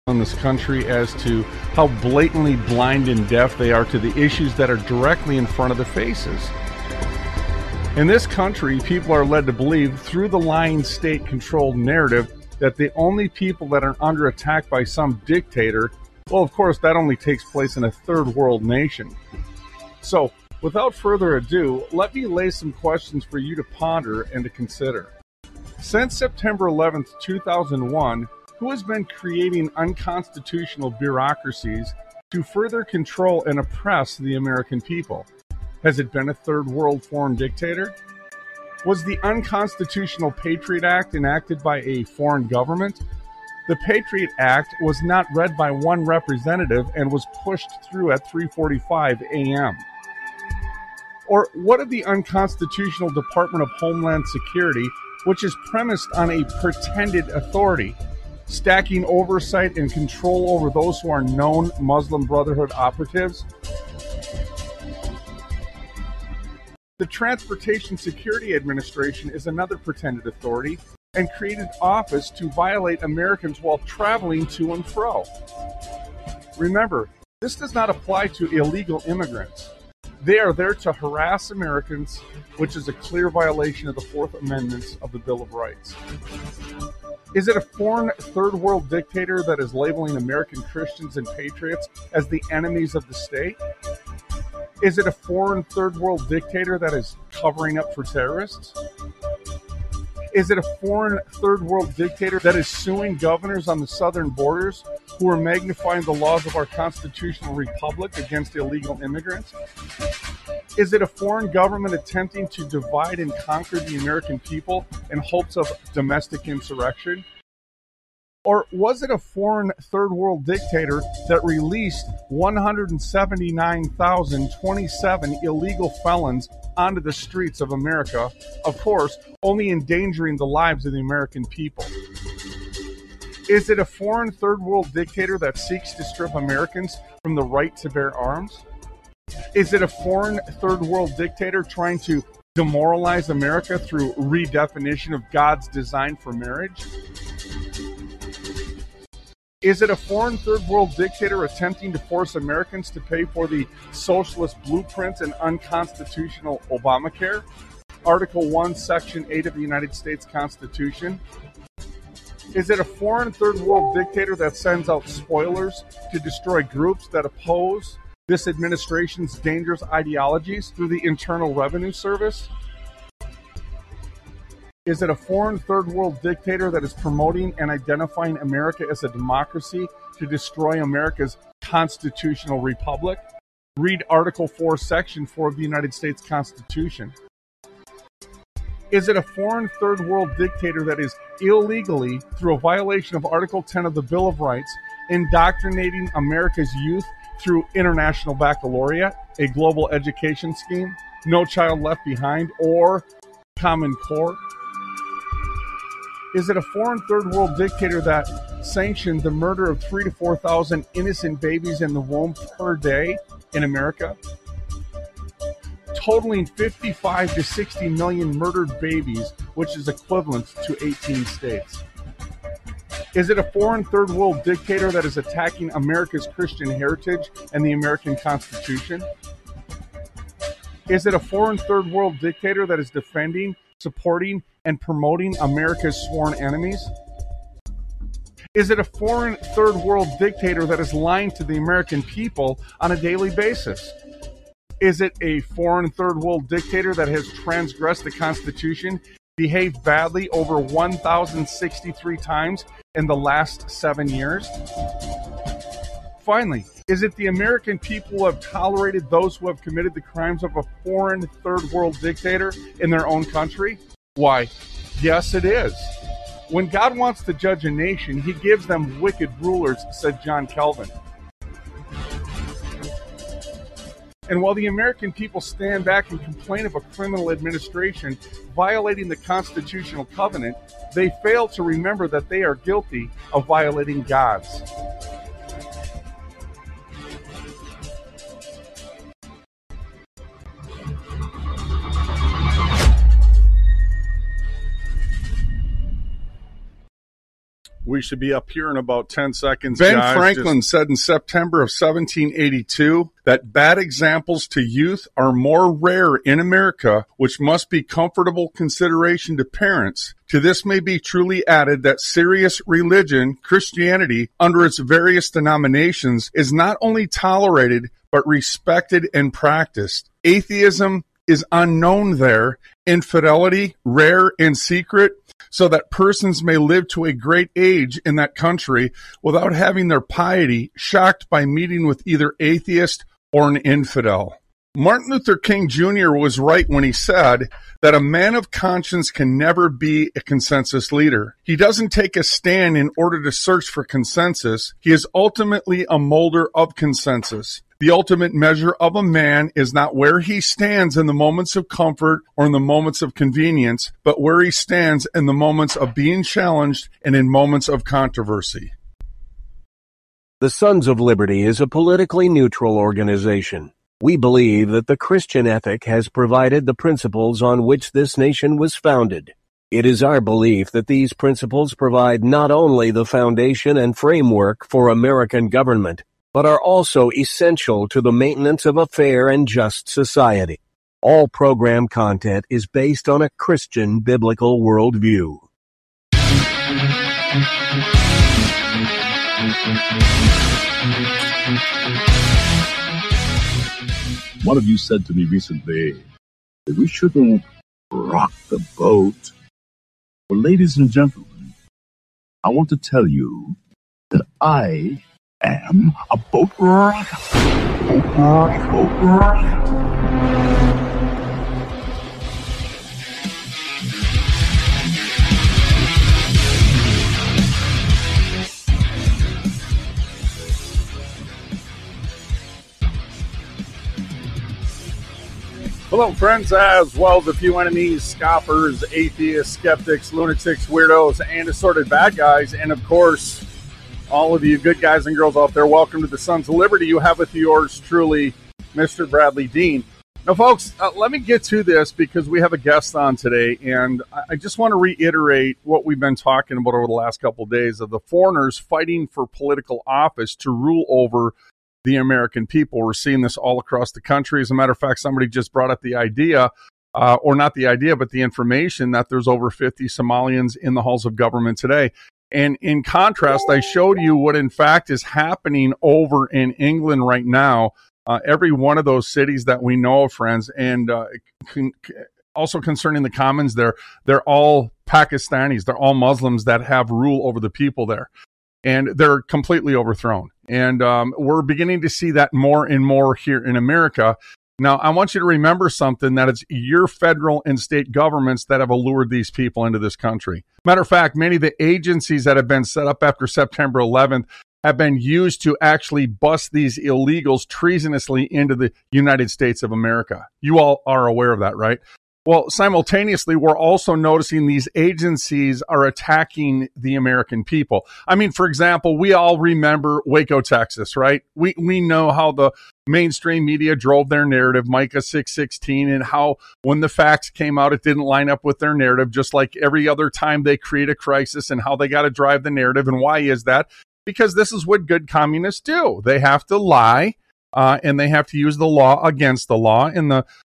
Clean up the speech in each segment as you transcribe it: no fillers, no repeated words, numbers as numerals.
in this country as to how blatantly blind and deaf they are to the issues that are directly in front of their faces. In this country, people are led to believe through the lying state-controlled narrative that the only people that are under attack by some dictator, well, of course, that only takes place in a third world nation. So, without further ado, let me lay some questions for you to ponder and to consider. Since September 11th, 2001, who has been creating unconstitutional bureaucracies to further control and oppress the American people? Has it been a third world foreign dictator? Was the unconstitutional Patriot Act enacted by a foreign government? The Patriot Act was not read by one representative and was pushed through at 3:45 a.m. Or what of the unconstitutional Department of Homeland Security, which is premised on a pretended authority, stacking oversight and control over those who are known Muslim Brotherhood operatives? The Transportation Security Administration is another pretended authority and created office to violate Americans while traveling to and fro. Remember, this does not apply to illegal immigrants. They are there to harass Americans, which is a clear violation of the Fourth Amendment of the Bill of Rights. Is it a foreign third world dictator that is labeling American Christians and patriots as the enemies of the state? Is it a foreign third world dictator that is covering up for terrorists? Is it a foreign third world dictator that is suing governors on the southern borders who are magnifying the laws of our constitutional republic against illegal immigrants? Is it a foreign government attempting to divide and conquer the American people in hopes of domestic insurrection? Or was it a foreign third world dictator that released 179,027 illegal felons onto the streets of America, of course, only endangering the lives of the American people? Is it a foreign third world dictator that seeks to strip Americans from the right to bear arms? Is it a foreign third world dictator trying to demoralize America through redefinition of God's design for marriage? Is it a foreign third world dictator attempting to force Americans to pay for the socialist blueprints and unconstitutional Obamacare? Article 1, Section 8 of the United States Constitution? Is it a foreign third world dictator that sends out spoilers to destroy groups that oppose this administration's dangerous ideologies through the Internal Revenue Service? Is it a foreign third world dictator that is promoting and identifying America as a democracy to destroy America's constitutional republic? Read Article 4, Section 4 of the United States Constitution. Is it a foreign third world dictator that is illegally, through a violation of Article 10 of the Bill of Rights, indoctrinating America's youth through International Baccalaureate, a global education scheme, No Child Left Behind, or Common Core? Is it a foreign third world dictator that sanctioned the murder of 3,000 to 4,000 innocent babies in the womb per day in America, totaling 55 to 60 million murdered babies, which is equivalent to 18 states? Is it a foreign third world dictator that is attacking America's Christian heritage and the American Constitution? Is it a foreign third world dictator that is defending, supporting, and promoting America's sworn enemies? Is it a foreign third world dictator that is lying to the American people on a daily basis? Is it a foreign third world dictator that has transgressed the Constitution, behaved badly over 1,063 times in the last 7 years? Finally, is it the American people who have tolerated those who have committed the crimes of a foreign third world dictator in their own country? Why, yes, it is. When God wants to judge a nation, he gives them wicked rulers, said John Calvin. And while the American people stand back and complain of a criminal administration violating the constitutional covenant, they fail to remember that they are guilty of violating God's. We should be up here in about 10 seconds. Ben guys. Franklin said in September of 1782 that bad examples to youth are more rare in America, which must be comfortable consideration to parents. To this may be truly added that serious religion, Christianity, under its various denominations, is not only tolerated, but respected and practiced. Atheism is unknown there, infidelity rare and secret, so that persons may live to a great age in that country without having their piety shocked by meeting with either atheist or an infidel. Martin Luther King Jr. was right when he said that a man of conscience can never be a consensus leader. He doesn't take a stand in order to search for consensus. He is ultimately a molder of consensus. The ultimate measure of a man is not where he stands in the moments of comfort or in the moments of convenience, but where he stands in the moments of being challenged and in moments of controversy. The Sons of Liberty is a politically neutral organization. We believe that the Christian ethic has provided the principles on which this nation was founded. It is our belief that these principles provide not only the foundation and framework for American government, but are also essential to the maintenance of a fair and just society. All program content is based on a Christian biblical worldview. One of you said to me recently that we shouldn't rock the boat. Well, ladies and gentlemen, I want to tell you that I am a boat rocker. Boat rocker. Hello, friends, as well as a few enemies, scoffers, atheists, skeptics, lunatics, weirdos, and assorted bad guys. And, of course, all of you good guys and girls out there, welcome to the Sons of Liberty. You have with yours truly, Mr. Bradley Dean. Now, folks, let me get to this because we have a guest on today, and I just want to reiterate what we've been talking about over the last couple of days of the foreigners fighting for political office to rule over the American people. We're seeing this all across the country. As a matter of fact, somebody just brought up the idea, or not the idea, but the information that there's over 50 Somalians in the halls of government today. And in contrast, I showed you what in fact is happening over in England right now. Every one of those cities that we know of, friends, and also concerning the Commons there, they're all Pakistanis. They're all Muslims that have rule over the people there. And they're completely overthrown. And we're beginning to see that more and more here in America. Now, I want you to remember something, that it's your federal and state governments that have allured these people into this country. Matter of fact, many of the agencies that have been set up after September 11th have been used to actually bust these illegals treasonously into the United States of America. You all are aware of that, right? Well, simultaneously, we're also noticing these agencies are attacking the American people. I mean, for example, we all remember Waco, Texas, right? We know how the mainstream media drove their narrative, Micah 6:16, and how when the facts came out, it didn't line up with their narrative, just like every other time they create a crisis, and how they got to drive the narrative. And why is that? Because this is what good communists do. They have to lie. And they have to use the law against the law, and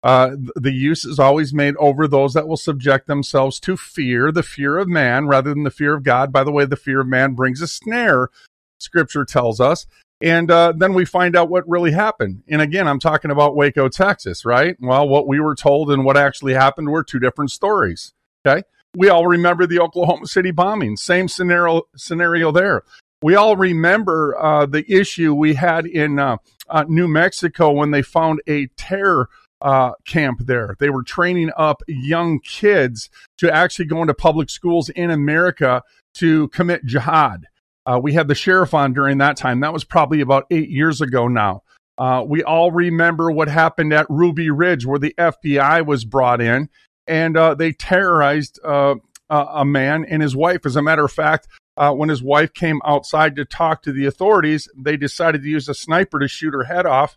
the use is always made over those that will subject themselves to fear, the fear of man, rather than the fear of God. By the way, the fear of man brings a snare, Scripture tells us. And then we find out what really happened. And again, I'm talking about Waco, Texas, right? Well, what we were told and what actually happened were two different stories, okay? We all remember the Oklahoma City bombing, same scenario there. We all remember the issue we had in New Mexico when they found a terror camp there. They were training up young kids to actually go into public schools in America to commit jihad. We had the sheriff on during that time. That was probably about 8 years ago now. We all remember what happened at Ruby Ridge, where the FBI was brought in, and they terrorized a man and his wife. As a matter of fact, when his wife came outside to talk to the authorities, they decided to use a sniper to shoot her head off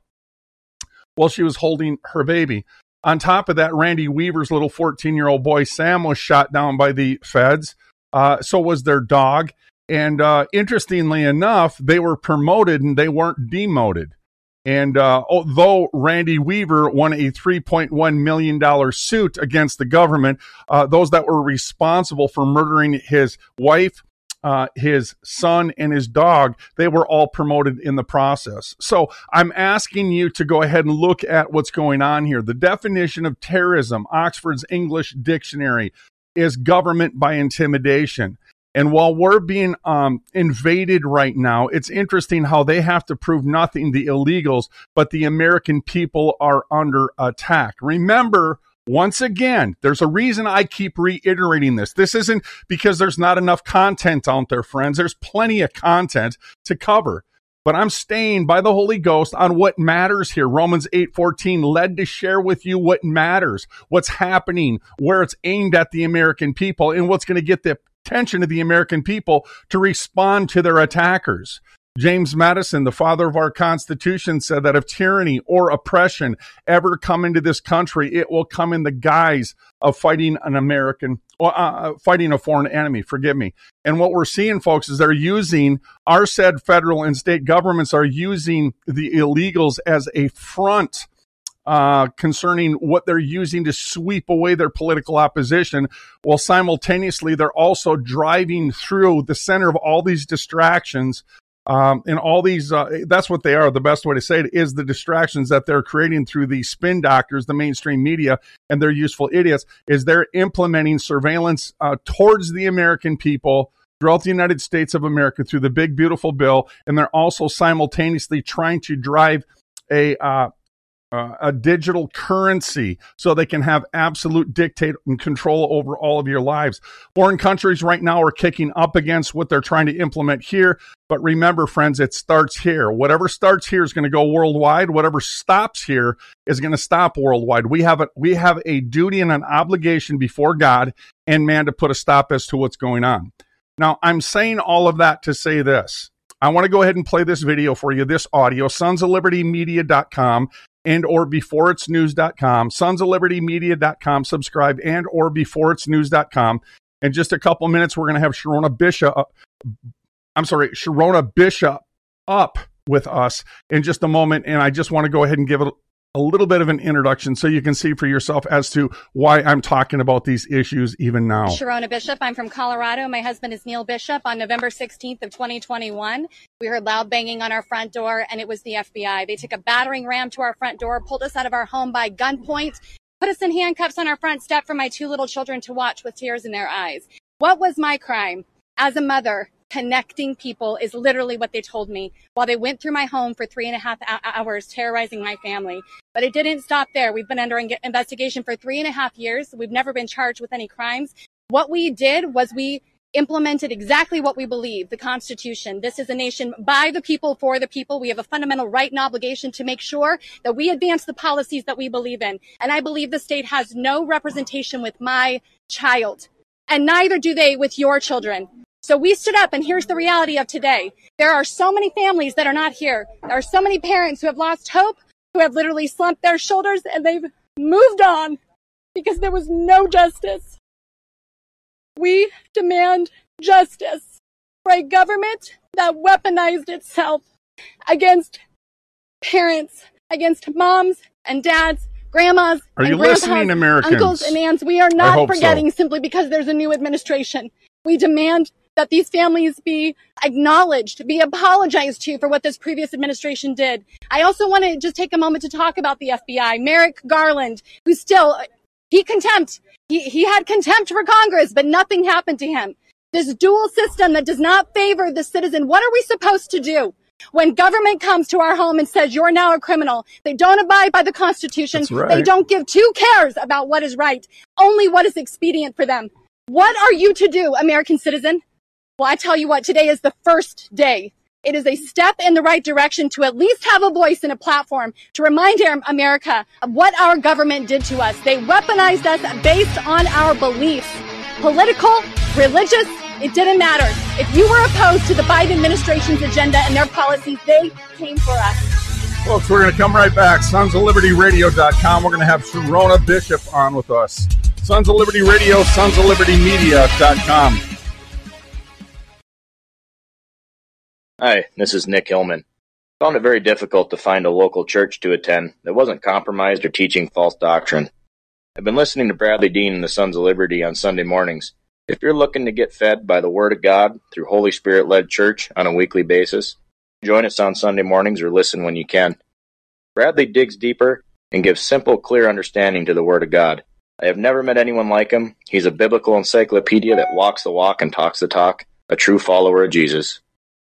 while she was holding her baby. On top of that, Randy Weaver's little 14-year-old boy, Sam, was shot down by the feds. So was their dog. And interestingly enough, they were promoted and they weren't demoted. And although Randy Weaver won a $3.1 million suit against the government, those that were responsible for murdering his wife, his son, and his dog, they were all promoted in the process. So I'm asking you to go ahead and look at what's going on here. The definition of terrorism, Oxford's English Dictionary, is government by intimidation. And while we're being invaded right now, it's interesting how they have to prove nothing, the illegals, but the American people are under attack. Remember, once again, there's a reason I keep reiterating this. This isn't because there's not enough content out there, friends. There's plenty of content to cover. But I'm staying by the Holy Ghost on what matters here. Romans 8:14 led to share with you what matters, what's happening, where it's aimed at the American people, and what's going to get the attention of the American people to respond to their attackers. James Madison, the father of our Constitution, said that if tyranny or oppression ever come into this country, it will come in the guise of fighting an American, fighting a foreign enemy, forgive me. And what we're seeing, folks, is they're using, our said federal and state governments are using the illegals as a front concerning what they're using to sweep away their political opposition, while simultaneously they're also driving through the center of all these distractions. And all these, that's what they are. The best way to say it is the distractions that they're creating through the spin doctors, the mainstream media, and their useful idiots, is they're implementing surveillance towards the American people throughout the United States of America through the big, beautiful bill. And they're also simultaneously trying to drive a digital currency so they can have absolute dictate and control over all of your lives. Foreign countries right now are kicking up against what they're trying to implement here. But remember, friends, it starts here. Whatever starts here is going to go worldwide. Whatever stops here is going to stop worldwide. We have a duty and an obligation before God and man to put a stop as to what's going on. Now, I'm saying all of that to say this. I want to go ahead and play this video for you, this audio, sonsoflibertymedia.com and or beforeitsnews.com, sonsoflibertymedia.com, subscribe, and or beforeitsnews.com. In just a couple minutes, we're going to have Sharona Bishop up with us in just a moment. And I just want to go ahead and give it a little bit of an introduction so you can see for yourself as to why I'm talking about these issues even now. Sharona Bishop. I'm from Colorado. My husband is Neil Bishop. On November 16th of 2021, we heard loud banging on our front door, and it was the FBI. They took a battering ram to our front door, pulled us out of our home by gunpoint, put us in handcuffs on our front step for my 2 little children to watch with tears in their eyes. What was my crime? As a mother, connecting people is literally what they told me while they went through my home for 3.5 hours terrorizing my family. But it didn't stop there. We've been under investigation for 3.5 years. We've never been charged with any crimes. What we did was we implemented exactly what we believe, the Constitution. This is a nation by the people, for the people. We have a fundamental right and obligation to make sure that we advance the policies that we believe in. And I believe the state has no representation with my child, and neither do they with your children. So we stood up, and here's the reality of today. There are so many families that are not here. There are so many parents who have lost hope, who have literally slumped their shoulders, and they've moved on because there was no justice. We demand justice for a government that weaponized itself against parents, against moms and dads, grandmas and grandpas, listening, Americans? Uncles and aunts. We are not forgetting simply because there's a new administration. We demand that these families be acknowledged, be apologized to for what this previous administration did. I also want to just take a moment to talk about the FBI. Merrick Garland, who still, he had contempt for Congress, but nothing happened to him. This dual system that does not favor the citizen. What are we supposed to do when government comes to our home and says, you're now a criminal? They don't abide by the Constitution. That's right. They don't give 2 cares about what is right, only what is expedient for them. What are you to do, American citizen? Well, I tell you what, today is the first day. It is a step in the right direction to at least have a voice and a platform to remind America of what our government did to us. They weaponized us based on our beliefs. Political, religious, it didn't matter. If you were opposed to the Biden administration's agenda and their policies, they came for us. Folks, we're going to come right back. SonsOfLibertyRadio.com. We're going to have Sharona Bishop on with us. Sons of Liberty Radio, SonsOfLibertyMedia.com. Hi, this is Nick Hillman. I found it very difficult to find a local church to attend that wasn't compromised or teaching false doctrine. I've been listening to Bradley Dean and the Sons of Liberty on Sunday mornings. If you're looking to get fed by the Word of God through Holy Spirit-led church on a weekly basis, join us on Sunday mornings or listen when you can. Bradley digs deeper and gives simple, clear understanding to the Word of God. I have never met anyone like him. He's a biblical encyclopedia that walks the walk and talks the talk, a true follower of Jesus.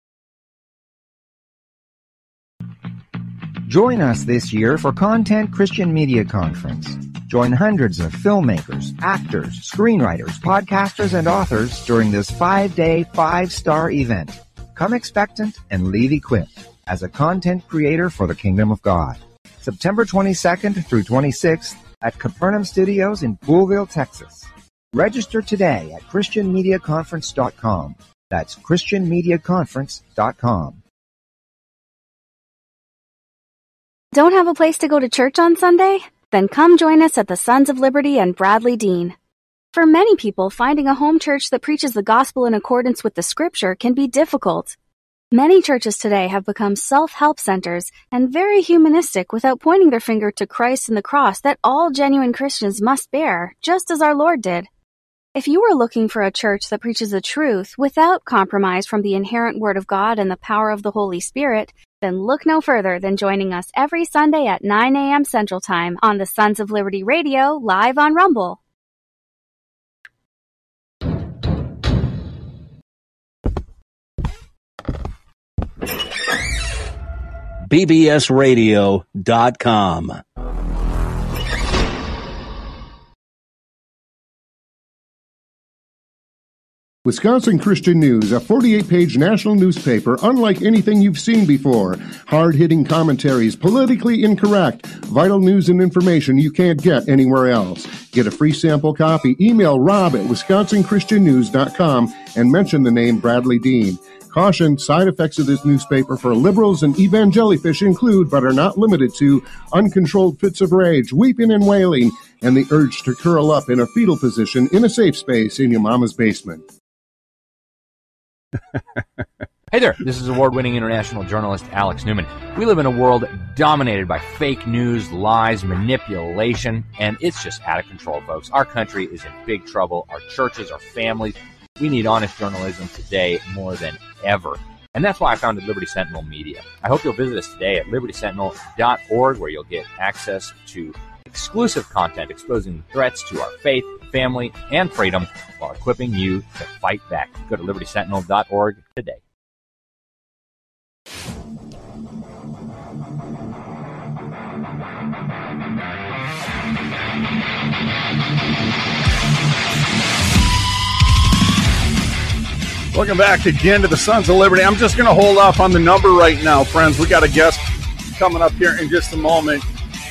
Join us this year for Content Christian Media Conference. Join hundreds of filmmakers, actors, screenwriters, podcasters, and authors during this 5-day, 5-star event. Come expectant and leave equipped as a content creator for the Kingdom of God. September 22nd through 26th at Capernaum Studios in Poolville, Texas. Register today at ChristianMediaConference.com. That's ChristianMediaConference.com. Don't have a place to go to church on Sunday? Then come join us at the Sons of Liberty and Bradley Dean. For many people, finding a home church that preaches the gospel in accordance with the scripture can be difficult. Many churches today have become self-help centers and very humanistic without pointing their finger to Christ and the cross that all genuine Christians must bear, just as our Lord did. If you are looking for a church that preaches the truth without compromise from the inherent Word of God and the power of the Holy Spirit, then look no further than joining us every Sunday at 9 a.m. Central Time on the Sons of Liberty Radio, live on Rumble. bbsradio.com. Wisconsin Christian News, a 48-page national newspaper unlike anything you've seen before. Hard-hitting commentaries, politically incorrect, vital news and information you can't get anywhere else. Get a free sample copy. Email Rob at WisconsinChristianNews.com and mention the name Bradley Dean. Caution, side effects of this newspaper for liberals and evangelifish include, but are not limited to, uncontrolled fits of rage, weeping and wailing, and the urge to curl up in a fetal position in a safe space in your mama's basement. Hey there, this is award-winning international journalist Alex Newman. We live in a world dominated by fake news, lies, manipulation, and it's just out of control, folks. Our country is in big trouble. Our churches, our families, we need honest journalism today more than ever. And that's why I founded Liberty Sentinel Media. I hope you'll visit us today at libertysentinel.org, where you'll get access to exclusive content exposing threats to our faith, family, and freedom while equipping you to fight back. Go to libertysentinel.org today. Welcome back again to the Sons of Liberty. I'm just going to hold off on the number right now, friends. We got a guest coming up here in just a moment.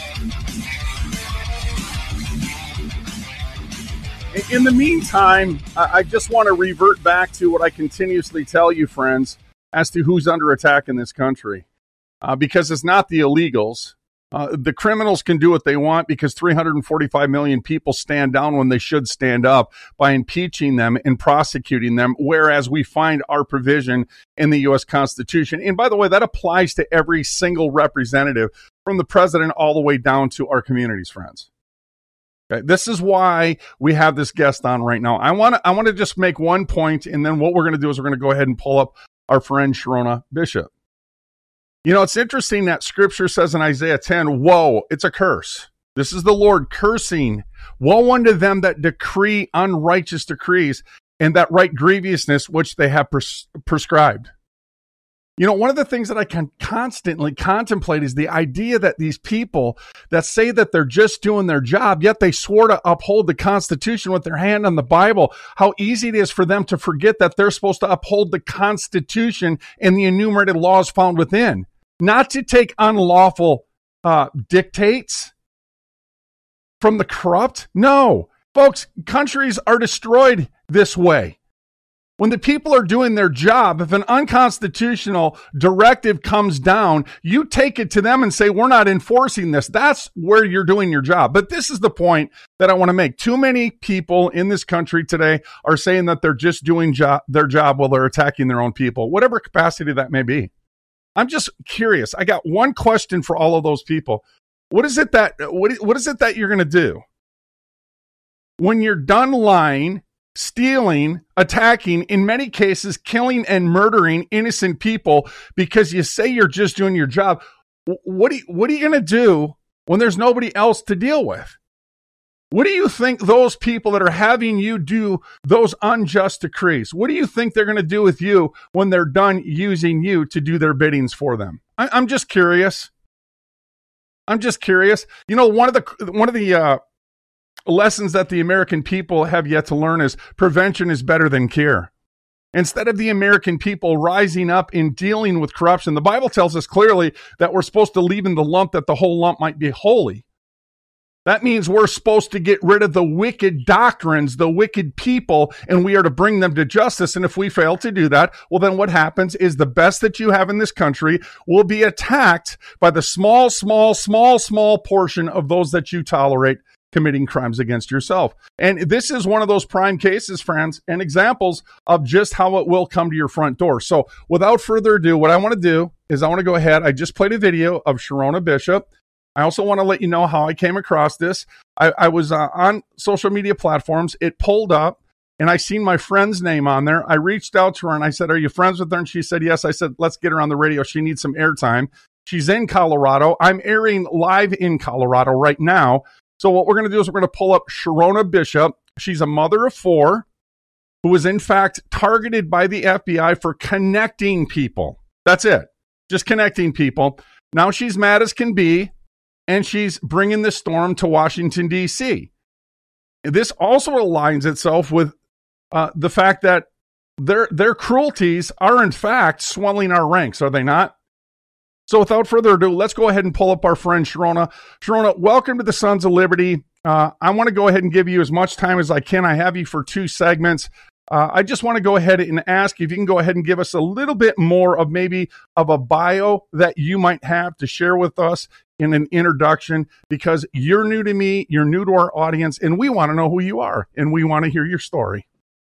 In the meantime, I just want to revert back to what I continuously tell you, friends, as to who's under attack in this country. Because it's not the illegals. The criminals can do what they want because 345 million people stand down when they should stand up by impeaching them and prosecuting them, whereas we find our provision in the U.S. Constitution. And by the way, that applies to every single representative from the president all the way down to our communities, friends. Okay, this is why we have this guest on right now. I want to just make one point, and then what we're going to do is we're going to go ahead and pull up our friend Sharona Bishop. You know, it's interesting that scripture says in Isaiah 10, woe, it's a curse. This is the Lord cursing. Woe unto them that decree unrighteous decrees and that write grievousness which they have prescribed. You know, one of the things that I can constantly contemplate is the idea that these people that say that they're just doing their job, yet they swore to uphold the Constitution with their hand on the Bible, how easy it is for them to forget that they're supposed to uphold the Constitution and the enumerated laws found within, not to take unlawful dictates from the corrupt. No, folks, countries are destroyed this way. When the people are doing their job, if an unconstitutional directive comes down, you take it to them and say, we're not enforcing this. That's where you're doing your job. But this is the point that I want to make. Too many people in this country today are saying that they're just doing their job while they're attacking their own people, whatever capacity that may be. I'm just curious. I got one question for all of those people. What is it that you're going to do when you're done lying, stealing, attacking, in many cases, killing and murdering innocent people because you say you're just doing your job? What are you going to do when there's nobody else to deal with? What do you think those people that are having you do those unjust decrees, what do you think they're going to do with you when they're done using you to do their biddings for them? I'm just curious. I'm just curious. You know, one of the lessons that the American people have yet to learn is prevention is better than cure. Instead of the American people rising up in dealing with corruption, the Bible tells us clearly that we're supposed to leave in the lump that the whole lump might be holy. That means we're supposed to get rid of the wicked doctrines, the wicked people, and we are to bring them to justice. And if we fail to do that, well, then what happens is the best that you have in this country will be attacked by the small portion of those that you tolerate committing crimes against yourself. And this is one of those prime cases, friends, and examples of just how it will come to your front door. So without further ado, what I want to do is I want to go ahead. I just played a video of Sherronna Bishop. I also want to let you know how I came across this. I was on social media platforms. It pulled up, and I seen my friend's name on there. I reached out to her, and I said, are you friends with her? And she said, yes. I said, let's get her on the radio. She needs some airtime. She's in Colorado. I'm airing live in Colorado right now. So what we're going to do is we're going to pull up Sherronna Bishop. She's a mother of 4 who was, in fact, targeted by the FBI for connecting people. That's it. Just connecting people. Now she's mad as can be, and she's bringing the storm to Washington, D.C. This also aligns itself with the fact that their cruelties are, in fact, swelling our ranks, are they not? So without further ado, let's go ahead and pull up our friend Sherronna. Sherronna, welcome to the Sons of Liberty. I want to go ahead and give you as much time as I can. I have you for 2 segments. I just want to go ahead and ask if you can go ahead and give us a little bit more of maybe of a bio that you might have to share with us in an introduction, because you're new to me, you're new to our audience, and we want to know who you are, and we want to hear your story.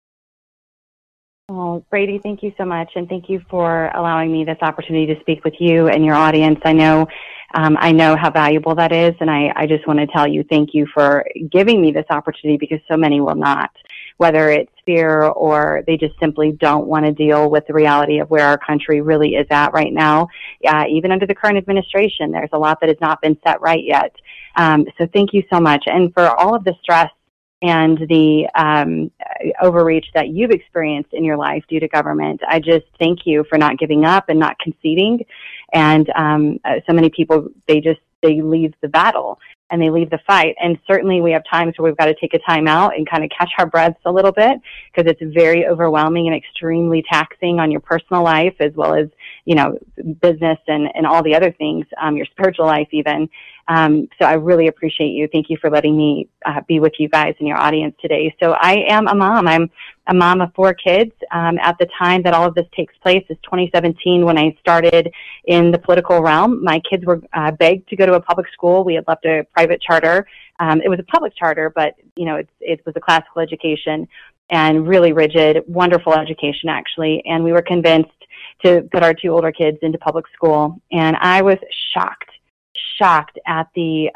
Oh, Brady, thank you so much, and thank you for allowing me this opportunity to speak with you and your audience. I know how valuable that is, and I just want to tell you thank you for giving me this opportunity, because so many will not, whether it's fear or they just simply don't want to deal with the reality of where our country really is at right now. Even under the current administration, there's a lot that has not been set right yet. So thank you so much. And for all of the stress and the overreach that you've experienced in your life due to government, I just thank you for not giving up and not conceding. And so many people, they leave the battle and they leave the fight. And certainly we have times where we've got to take a time out and kind of catch our breaths a little bit, because it's very overwhelming and extremely taxing on your personal life, as well as, business and all the other things, your spiritual life even. So I really appreciate you. Thank you for letting me be with you guys and your audience today. So I am a mom. I'm a mom of 4 kids. At the time that all of this takes place is 2017, when I started in the political realm. My kids were begged to go to a public school. We had left a private charter. It was a public charter, but it was a classical education and really rigid, wonderful education actually. And we were convinced to put our 2 older kids into public school. And I was shocked at the,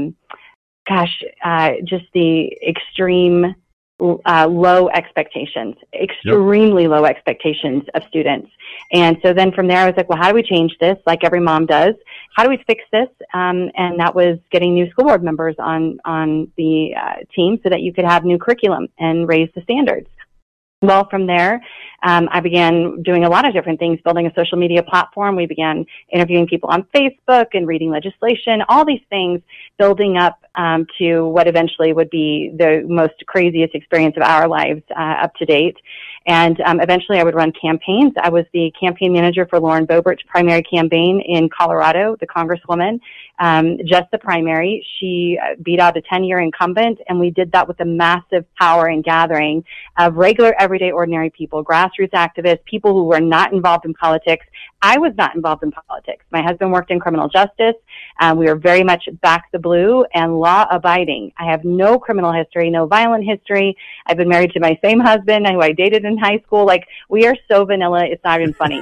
just the extreme low expectations, extremely low expectations of students. And so then from there, I was like, well, how do we change this? Like every mom does. How do we fix this? And that was getting new school board members on the team so that you could have new curriculum and raise the standards. Well, from there, I began doing a lot of different things, building a social media platform. We began interviewing people on Facebook and reading legislation, all these things building up to what eventually would be the most craziest experience of our lives up to date. And eventually I would run campaigns. I was the campaign manager for Lauren Boebert's primary campaign in Colorado, the congresswoman. Just the primary. She beat out a 10-year incumbent, and we did that with a massive power and gathering of regular, everyday, ordinary people, grassroots grassroots activists, people who were not involved in politics. I was not involved in politics. My husband worked in criminal justice. We were very much back the blue and law abiding. I have no criminal history, no violent history. I've been married to my same husband who I dated in high school. Like, we are so vanilla, it's not even funny.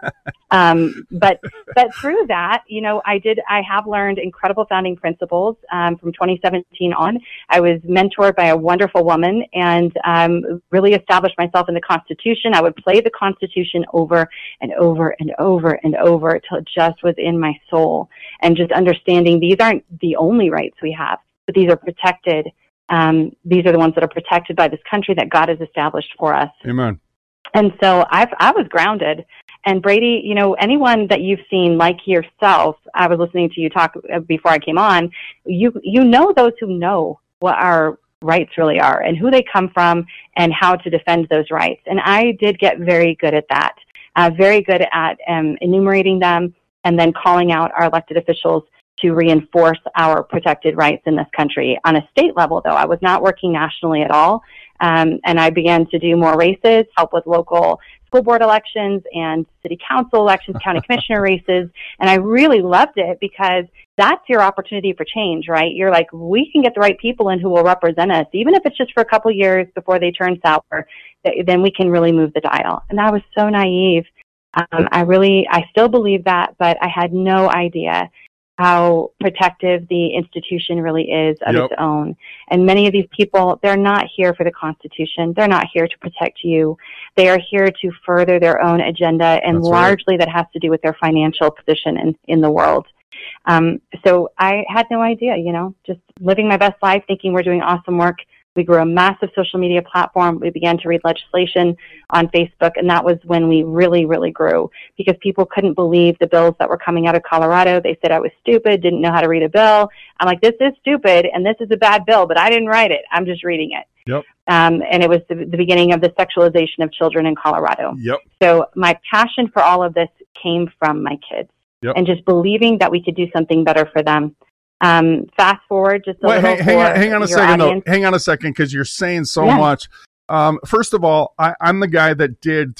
But through that, you know, I have learned incredible founding principles. From 2017 on, I was mentored by a wonderful woman and really established myself in the Constitution. I would play the Constitution over and over and over and over till it just was in my soul. And just understanding these aren't the only rights we have, but these are protected. These are the ones that are protected by this country that God has established for us. Amen. And so I was grounded. And Brady, you know, anyone that you've seen like yourself, I was listening to you talk before I came on, you know those who know what our rights really are and who they come from and how to defend those rights. And I did get very good at that, very good at enumerating them and then calling out our elected officials to reinforce our protected rights in this country. On a state level, though, I was not working nationally at all. And I began to do more races, help with local school board elections and city council elections, county commissioner races. And I really loved it because that's your opportunity for change, right? You're like, we can get the right people in who will represent us, even if it's just for a couple years before they turn sour, then we can really move the dial. And I was so naive. I still believe that, but I had no idea how protective the institution really is of its own. And many of these people, they're not here for the Constitution. They're not here to protect you. They are here to further their own agenda, and largely that has to do with their financial position in the world. So I had no idea, you know, just living my best life, thinking we're doing awesome work. We grew a massive social media platform. We began to read legislation on Facebook, and that was when we really, really grew because people couldn't believe the bills that were coming out of Colorado. They said I was stupid, didn't know how to read a bill. I'm like, this is stupid, and this is a bad bill, but I didn't write it. I'm just reading it. Yep. And it was the beginning of the sexualization of children in Colorado. Yep. So my passion for all of this came from my kids and just believing that we could do something better for them. Fast forward just a little. Hang on a second, though. Hang on a second, because you're saying so much. First of all, I'm the guy that did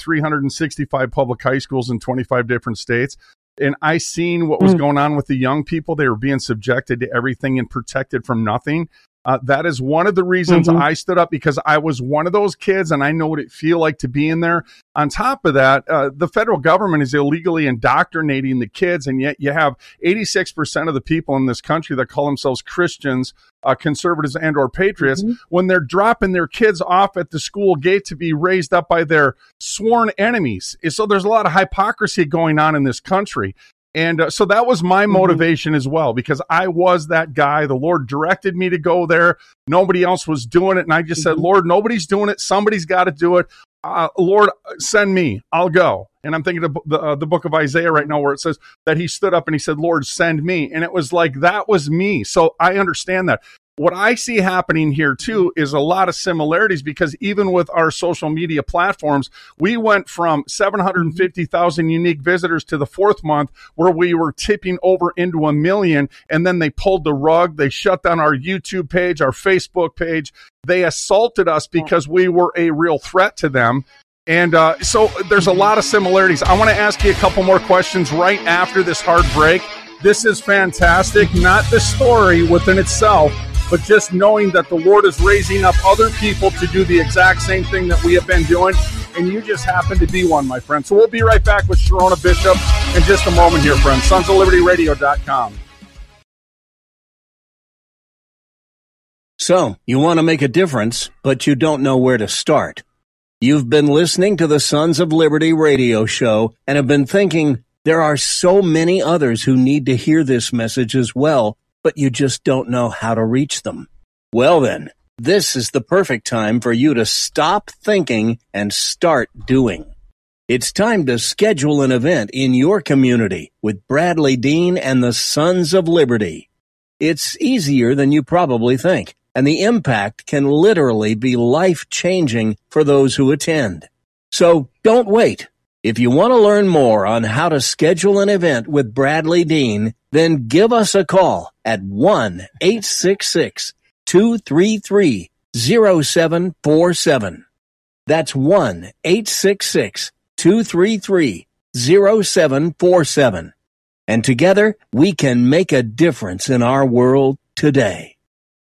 365 public high schools in 25 different states. And I seen what was going on with the young people. They were being subjected to everything and protected from nothing. That is one of the reasons I stood up, because I was one of those kids and I know what it feel like to be in there. On top of that, the federal government is illegally indoctrinating the kids, and yet you have 86% of the people in this country that call themselves Christians, conservatives and or patriots, when they're dropping their kids off at the school gate to be raised up by their sworn enemies. So there's a lot of hypocrisy going on in this country. And so that was my motivation as well, because I was that guy. The Lord directed me to go there. Nobody else was doing it. And I just said, Lord, nobody's doing it. Somebody's got to do it. Lord, send me. I'll go. And I'm thinking of the book of Isaiah right now, where it says that he stood up and he said, Lord, send me. And it was like, that was me. So I understand that. What I see happening here, too, is a lot of similarities, because even with our social media platforms, we went from 750,000 unique visitors to the fourth month where we were tipping over into 1 million. And then they pulled the rug. They shut down our YouTube page, our Facebook page. They assaulted us because we were a real threat to them. And so there's a lot of similarities. I want to ask you a couple more questions right after this hard break. This is fantastic. Not the story within itself, but just knowing that the Lord is raising up other people to do the exact same thing that we have been doing, and you just happen to be one, my friend. So we'll be right back with Sherronna Bishop in just a moment here, friends. SonsOfLibertyRadio.com. So, you want to make a difference, but you don't know where to start. You've been listening to the Sons of Liberty radio show and have been thinking, there are so many others who need to hear this message as well, but you just don't know how to reach them. Well then, this is the perfect time for you to stop thinking and start doing. It's time to schedule an event in your community with Bradley Dean and the Sons of Liberty. It's easier than you probably think, and the impact can literally be life-changing for those who attend. So don't wait. If you want to learn more on how to schedule an event with Bradley Dean, then give us a call at 1-866-233-0747. That's 1-866-233-0747. And together, we can make a difference in our world today.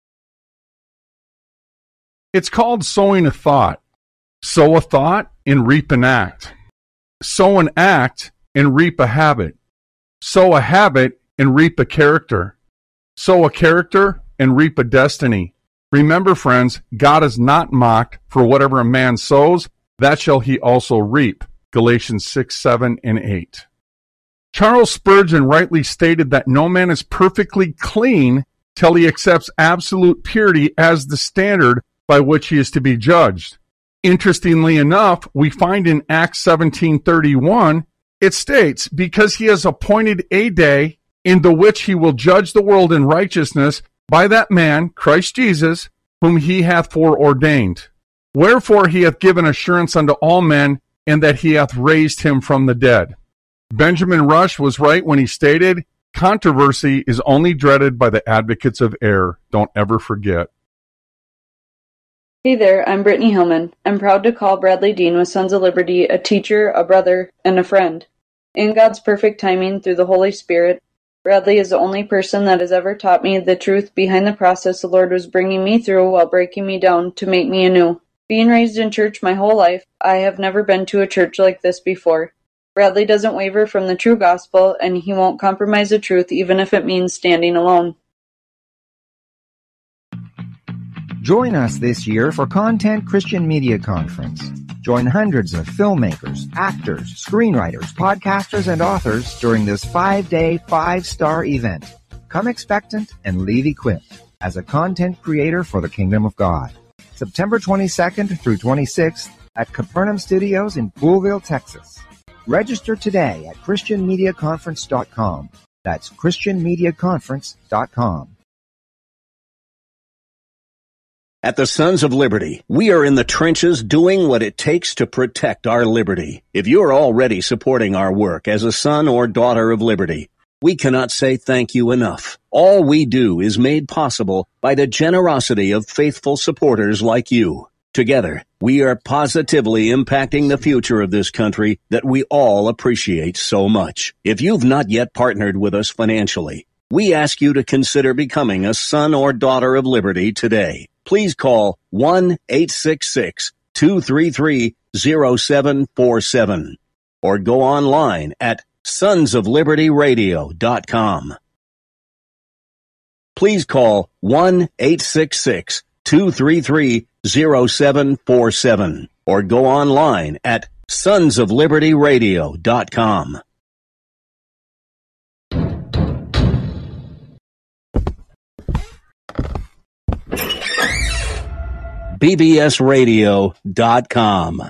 It's called sowing a thought. Sow a thought and reap an act. Sow an act and reap a habit. Sow a habit and reap a character. Sow a character and reap a destiny. Remember, friends, God is not mocked, for whatever a man sows, that shall he also reap. Galatians 6, 7, and 8. Charles Spurgeon rightly stated that no man is perfectly clean till he accepts absolute purity as the standard by which he is to be judged. Interestingly enough, we find in Acts 17:31, it states, because he has appointed a day in the which he will judge the world in righteousness by that man, Christ Jesus, whom he hath foreordained. Wherefore he hath given assurance unto all men, and that he hath raised him from the dead. Benjamin Rush was right when he stated, controversy is only dreaded by the advocates of error. Don't ever forget. Hey there, I'm Brittany Hillman. I'm proud to call Bradley Dean with Sons of Liberty a teacher, a brother, and a friend. In God's perfect timing through the Holy Spirit, Bradley is the only person that has ever taught me the truth behind the process the Lord was bringing me through while breaking me down to make me anew. Being raised in church my whole life, I have never been to a church like this before. Bradley doesn't waver from the true gospel, and he won't compromise the truth even if it means standing alone. Join us this year for Content Christian Media Conference. Join hundreds of filmmakers, actors, screenwriters, podcasters, and authors during this 5-day, 5-star event. Come expectant and leave equipped as a content creator for the kingdom of God. September 22nd through 26th at Capernaum Studios in Poolville, Texas. Register today at ChristianMediaConference.com. That's ChristianMediaConference.com. At the Sons of Liberty, we are in the trenches doing what it takes to protect our liberty. If you are already supporting our work as a son or daughter of liberty, we cannot say thank you enough. All we do is made possible by the generosity of faithful supporters like you. Together, we are positively impacting the future of this country that we all appreciate so much. If you've not yet partnered with us financially, we ask you to consider becoming a son or daughter of liberty today. Please call 1-866-233-0747 or go online at sonsoflibertyradio.com. Please call 1-866-233-0747 or go online at sonsoflibertyradio.com. bbsradio.com.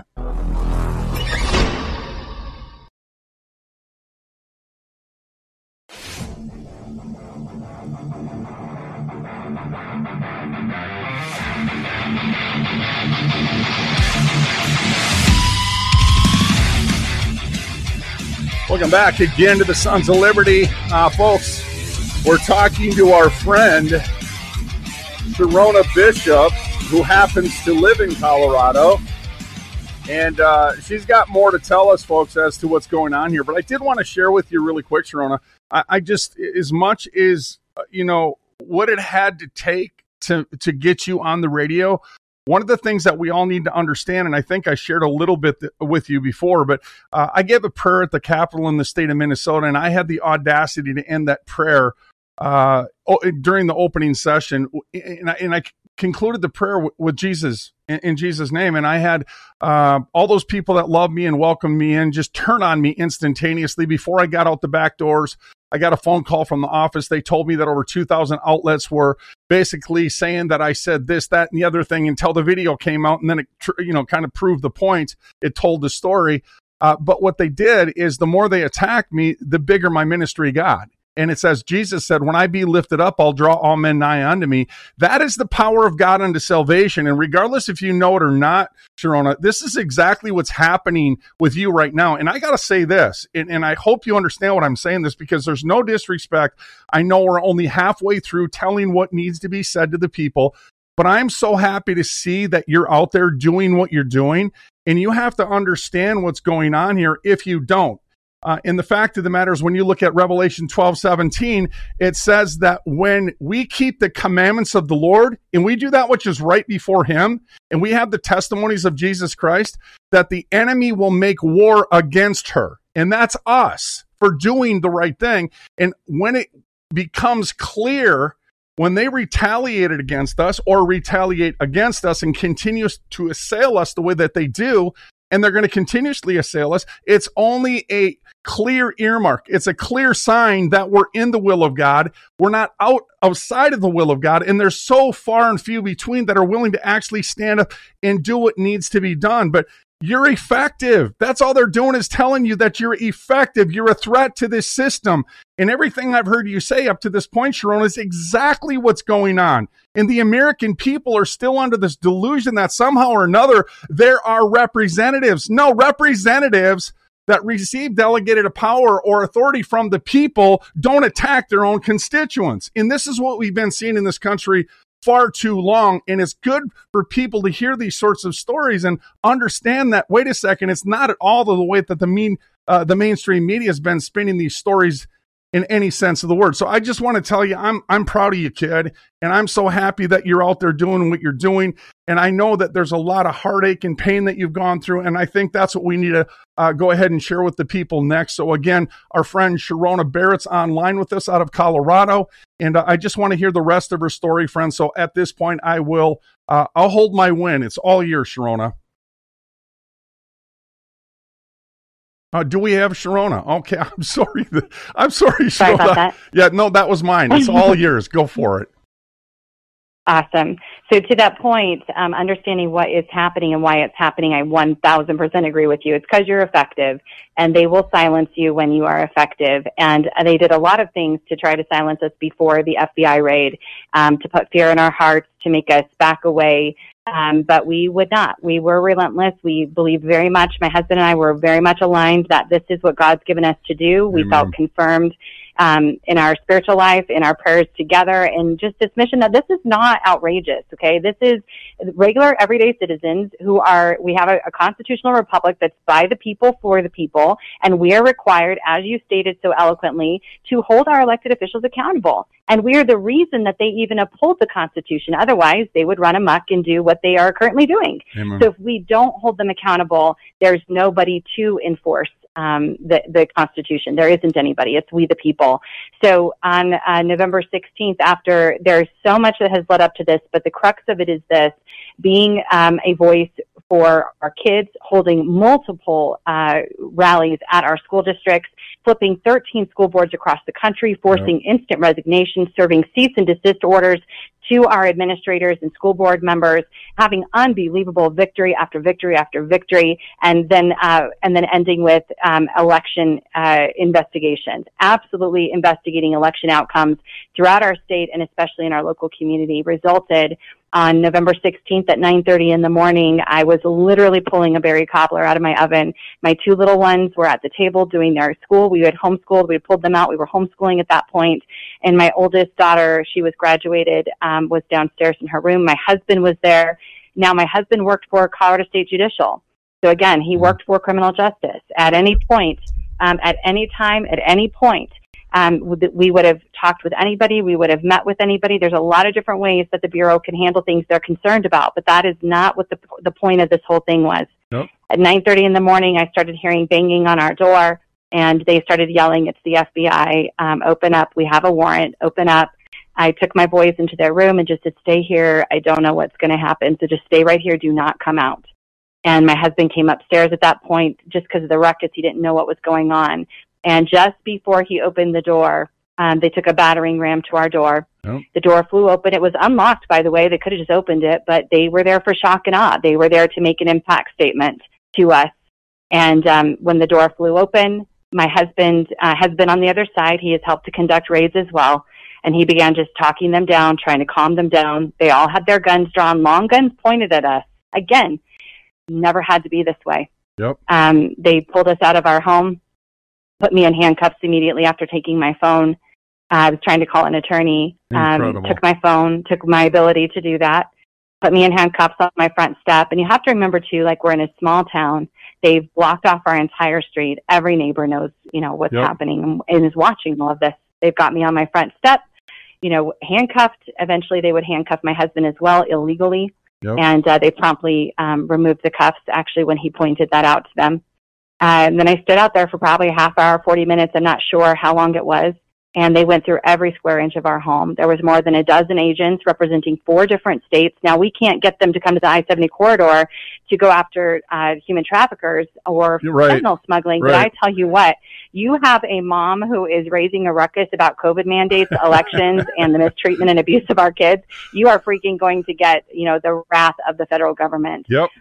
Welcome back again to the Sons of Liberty. Folks, we're talking to our friend, Sharona Bishop, who happens to live in Colorado. And she's got more to tell us, folks, as to what's going on here. But I did want to share with you really quick, Sharona. I just, as much as, what it had to take to get you on the radio, one of the things that we all need to understand, and I think I shared a little bit with you before, but I gave a prayer at the Capitol in the state of Minnesota, and I had the audacity to end that prayer during the opening session, and I concluded the prayer with Jesus, in Jesus' name. And I had all those people that loved me and welcomed me in just turn on me instantaneously. Before I got out the back doors, I got a phone call from the office. They told me that over 2,000 outlets were basically saying that I said this, that, and the other thing until the video came out. And then it, kind of proved the point. It told the story. But what they did is the more they attacked me, the bigger my ministry got. And it says, Jesus said, when I be lifted up, I'll draw all men nigh unto me. That is the power of God unto salvation. And regardless if you know it or not, Sharona, this is exactly what's happening with you right now. And I got to say this, and I hope you understand what I'm saying this, because there's no disrespect. I know we're only halfway through telling what needs to be said to the people. But I'm so happy to see that you're out there doing what you're doing. And you have to understand what's going on here if you don't. And the fact of the matter is, when you look at Revelation 12:17, it says that when we keep the commandments of the Lord and we do that which is right before him, and we have the testimonies of Jesus Christ, that the enemy will make war against her. And that's us for doing the right thing. And when it becomes clear, when they retaliated against us or retaliate against us and continues to assail us the way that they do, and they're going to continuously assail us, it's only a clear earmark. It's a clear sign that we're in the will of God. We're not outside of the will of God. And there's so far and few between that are willing to actually stand up and do what needs to be done. But you're effective. That's all they're doing, is telling you that you're effective. You're a threat to this system. And everything I've heard you say up to this point, Sharon, is exactly what's going on. And the American people are still under this delusion that somehow or another there are representatives. No, representatives that receive delegated power or authority from the people don't attack their own constituents. And this is what we've been seeing in this country far too long. And it's good for people to hear these sorts of stories and understand that, wait a second, it's not at all the way that the mainstream media has been spinning these stories in any sense of the word. So I just want to tell you, I'm proud of you, kid. And I'm so happy that you're out there doing what you're doing. And I know that there's a lot of heartache and pain that you've gone through. And I think that's what we need to go ahead and share with the people next. So again, our friend Sharona Barrett's online with us out of Colorado. And I just want to hear the rest of her story, friend. So at this point, I'll hold my win. It's all yours, Sharona. Do we have Sharona? Okay, I'm sorry. I'm sorry, Sharona. Sorry about that. Yeah, no, that was mine. It's all yours. Go for it. Awesome. So to that point, understanding what is happening and why it's happening, I 1,000% agree with you. It's because you're effective, and they will silence you when you are effective. And they did a lot of things to try to silence us before the FBI raid, to put fear in our hearts, to make us back away. But we would not. We were relentless. We believed very much, my husband and I were very much aligned that this is what God's given us to do. We Amen. felt confirmed in our spiritual life, in our prayers together, and just this mission that this is not outrageous, okay? This is regular, everyday citizens we have a constitutional republic that's by the people, for the people, and we are required, as you stated so eloquently, to hold our elected officials accountable. And we are the reason that they even uphold the Constitution. Otherwise, they would run amok and do what they are currently doing. Amen. So if we don't hold them accountable, there's nobody to enforce the Constitution. There isn't anybody. It's we the people. So on November 16th, after there's so much that has led up to this, but the crux of it is this: being a voice for our kids, holding multiple rallies at our school districts, flipping 13 school boards across the country, forcing instant resignation, serving cease and desist orders to our administrators and school board members, having unbelievable victory after victory after victory, and then ending with election investigations. Absolutely investigating election outcomes throughout our state and especially in our local community resulted on November 16th at 9:30 in the morning. I was literally pulling a berry cobbler out of my oven. My two little ones were at the table doing their school. We had homeschooled. We had pulled them out. We were homeschooling at that point. And my oldest daughter, she was graduated, was downstairs in her room. My husband was there. Now, my husband worked for Colorado State Judicial. So again, he worked for criminal justice. At any point, at any time, at any point, we would have talked with anybody. We would have met with anybody. There's a lot of different ways that the Bureau can handle things they're concerned about, but that is not what the point of this whole thing was. Nope. At 9:30 in the morning, I started hearing banging on our door, and they started yelling, "It's the FBI. Open up. We have a warrant. Open up." I took my boys into their room and just said, "Stay here. I don't know what's going to happen, so just stay right here. Do not come out." And my husband came upstairs at that point just because of the ruckus. He didn't know what was going on. And just before he opened the door, they took a battering ram to our door. Oh. The door flew open. It was unlocked, by the way. They could have just opened it, but they were there for shock and awe. They were there to make an impact statement to us. And when the door flew open, my husband has been on the other side. He has helped to conduct raids as well. And he began just talking them down, trying to calm them down. They all had their guns drawn, long guns pointed at us. Again, never had to be this way. Yep. They pulled us out of our home, put me in handcuffs immediately after taking my phone. I was trying to call an attorney, took my phone, took my ability to do that. put me in handcuffs on my front step. And you have to remember too, like, we're in a small town. They've blocked off our entire street. Every neighbor knows, what's happening and is watching all of this. They've got me on my front step, handcuffed. Eventually they would handcuff my husband as well, illegally. And they promptly removed the cuffs, actually, when he pointed that out to them. And then I stood out there for probably a half hour, 40 minutes. I'm not sure how long it was. And they went through every square inch of our home. There was more than a dozen agents representing 4 different states. Now, we can't get them to come to the I-70 corridor to go after human traffickers or fentanyl smuggling. But I tell you what, you have a mom who is raising a ruckus about COVID mandates, elections, and the mistreatment and abuse of our kids. You are freaking going to get, the wrath of the federal government. Yep.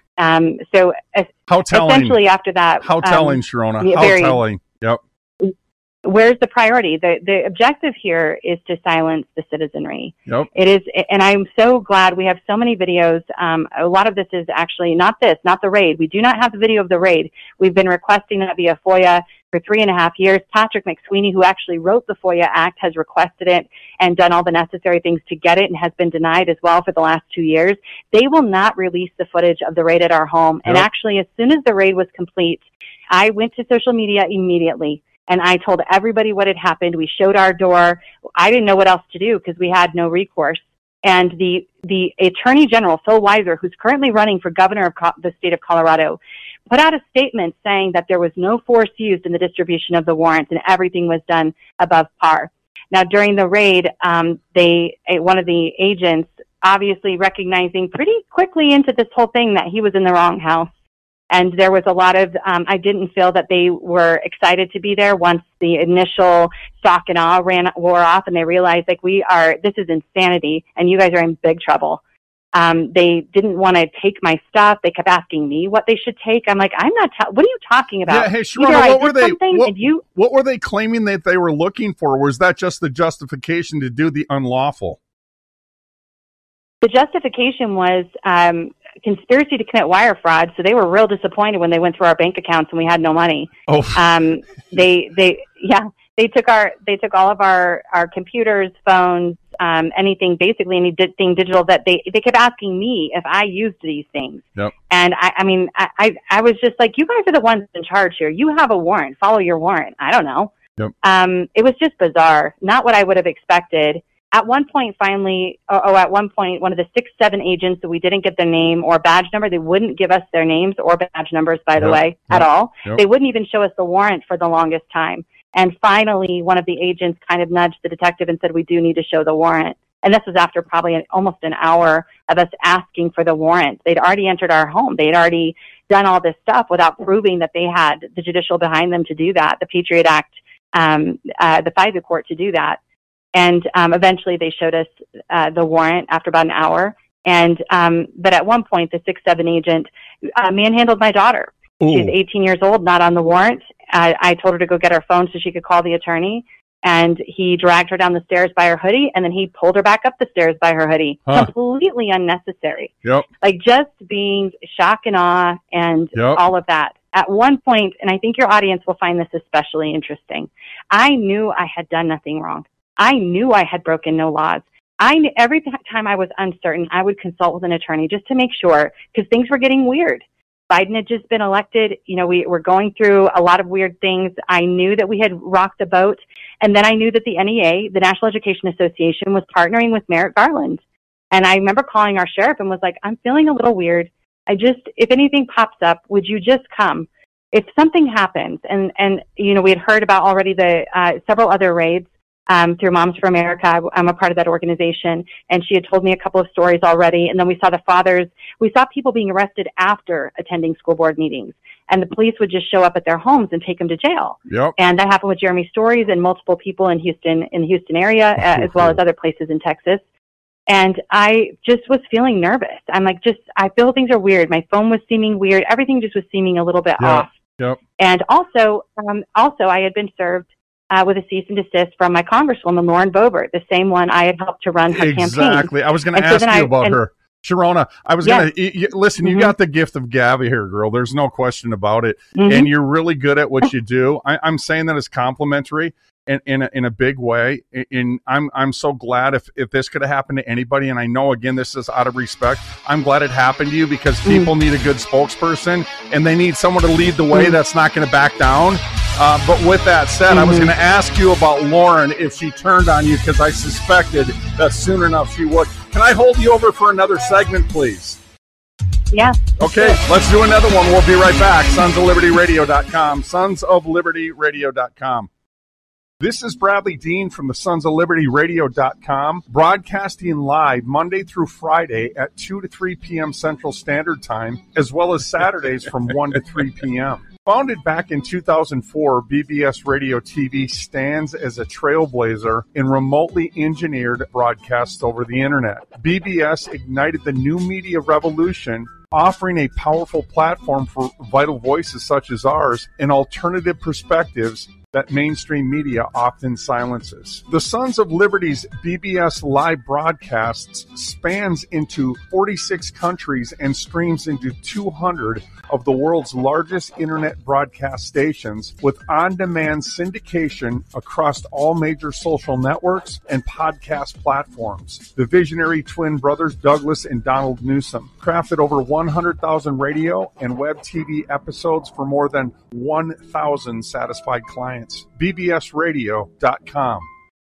So how telling. Essentially after that. How telling, Sharona. How telling. Yep. Where's the priority? The objective here is to silence the citizenry. Yep. It is, and I'm so glad we have so many videos. A lot of this is actually not the raid. We do not have the video of the raid. We've been requesting that via FOIA for 3.5 years. Patrick McSweeney, who actually wrote the FOIA Act, has requested it and done all the necessary things to get it, and has been denied as well for the last 2 years. They will not release the footage of the raid at our home. And actually, as soon as the raid was complete, I went to social media immediately. And I told everybody what had happened. We showed our door. I didn't know what else to do because we had no recourse. And the Attorney General, Phil Weiser, who's currently running for governor of the state of Colorado, put out a statement saying that there was no force used in the distribution of the warrants and everything was done above par. Now, during the raid, one of the agents, obviously recognizing pretty quickly into this whole thing that he was in the wrong house. And there was a lot of, I didn't feel that they were excited to be there once the initial shock and awe wore off and they realized, like, this is insanity and you guys are in big trouble. They didn't want to take my stuff. They kept asking me what they should take. I'm like, what are you talking about? Yeah, hey, Sharona, what were they claiming that they were looking for? Or was that just the justification to do the unlawful? The justification was, conspiracy to commit wire fraud. So they were real disappointed when they went through our bank accounts and we had no money. Oh, they took all of our computers, phones, anything digital that they kept asking me if I used these things. Yep. And I was just like, you guys are the ones in charge here. You have a warrant. Follow your warrant. I don't know. Yep. It was just bizarre. Not what I would have expected. At one point, one of the 6-7 agents that we didn't get their name or badge number, they wouldn't give us their names or badge numbers, by the way, at all. Yep. They wouldn't even show us the warrant for the longest time. And finally, one of the agents kind of nudged the detective and said, we do need to show the warrant. And this was after probably almost an hour of us asking for the warrant. They'd already entered our home. They'd already done all this stuff without proving that they had the judicial behind them to do that, the Patriot Act, the FISA court to do that. And eventually they showed us the warrant after about an hour. And but at one point, the 6-7 agent manhandled my daughter. Ooh. She's 18 years old, not on the warrant. I told her to go get her phone so she could call the attorney. And he dragged her down the stairs by her hoodie, and then he pulled her back up the stairs by her hoodie. Huh. Completely unnecessary. Yep. Like just being shock and awe and all of that. At one point, and I think your audience will find this especially interesting, I knew I had done nothing wrong. I knew I had broken no laws. Every time I was uncertain, I would consult with an attorney just to make sure, because things were getting weird. Biden had just been elected. We were going through a lot of weird things. I knew that we had rocked the boat. And then I knew that the NEA, the National Education Association, was partnering with Merrick Garland. And I remember calling our sheriff and was like, I'm feeling a little weird. If anything pops up, would you just come? If something happens, and we had heard about already the several other raids, through Moms for America. I'm a part of that organization, and she had told me a couple of stories already. And then we saw people being arrested after attending school board meetings, and the police would just show up at their homes and take them to jail. Yep. And that happened with Jeremy Stories and multiple people in the Houston area, as well as other places in Texas. And I just was feeling nervous. I'm like, I feel things are weird. My phone was seeming weird. Everything just was seeming a little bit off. Yep. And also I had been served with a cease and desist from my Congresswoman, Lauren Boebert, the same one I had helped to run her campaign. Exactly. I was going to ask you about her. Sharona, I was going to listen. You got the gift of gab here, girl. There's no question about it. And you're really good at what you do. I'm saying that as complimentary in a big way. And I'm so glad if this could have happened to anybody. And I know, again, this is out of respect. I'm glad it happened to you because people need a good spokesperson and they need someone to lead the way that's not going to back down. But with that said, I was going to ask you about Lauren if she turned on you because I suspected that soon enough she would. Can I hold you over for another segment, please? Yeah. Okay, let's do another one. We'll be right back. SonsOfLibertyRadio.com. SonsOfLibertyRadio.com. This is Bradley Dean from the SonsOfLibertyRadio.com, broadcasting live Monday through Friday at 2 to 3 p.m. Central Standard Time, as well as Saturdays from 1 to 3 p.m. Founded back in 2004, BBS Radio TV stands as a trailblazer in remotely engineered broadcasts over the internet. BBS ignited the new media revolution, offering a powerful platform for vital voices such as ours and alternative perspectives that mainstream media often silences. The Sons of Liberty's BBS live broadcasts spans into 46 countries and streams into 200 of the world's largest internet broadcast stations with on-demand syndication across all major social networks and podcast platforms. The visionary twin brothers Douglas and Donald Newsom crafted over 100,000 radio and web TV episodes for more than 1,000 satisfied clients. BBSRadio.com.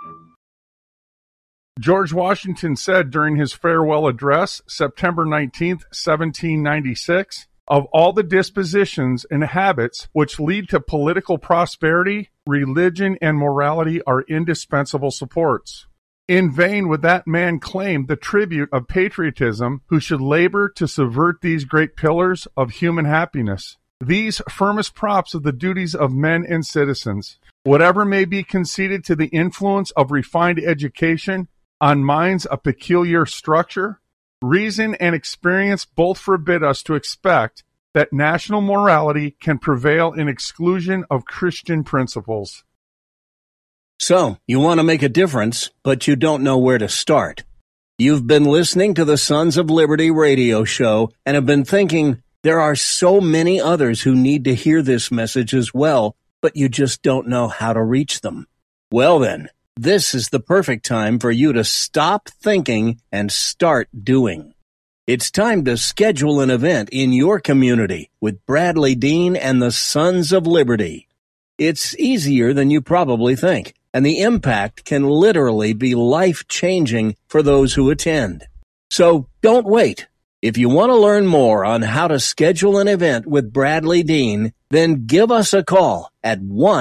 George Washington said during his farewell address, September 19th, 1796, "Of all the dispositions and habits which lead to political prosperity, religion and morality are indispensable supports. In vain would that man claim the tribute of patriotism who should labor to subvert these great pillars of human happiness. These firmest props of the duties of men and citizens, whatever may be conceded to the influence of refined education on minds of peculiar structure, reason and experience both forbid us to expect that national morality can prevail in exclusion of Christian principles." So, you want to make a difference, but you don't know where to start. You've been listening to the Sons of Liberty radio show and have been thinking, there are so many others who need to hear this message as well, but you just don't know how to reach them. Well then, this is the perfect time for you to stop thinking and start doing. It's time to schedule an event in your community with Bradley Dean and the Sons of Liberty. It's easier than you probably think, and the impact can literally be life-changing for those who attend. So don't wait. If you want to learn more on how to schedule an event with Bradley Dean, then give us a call at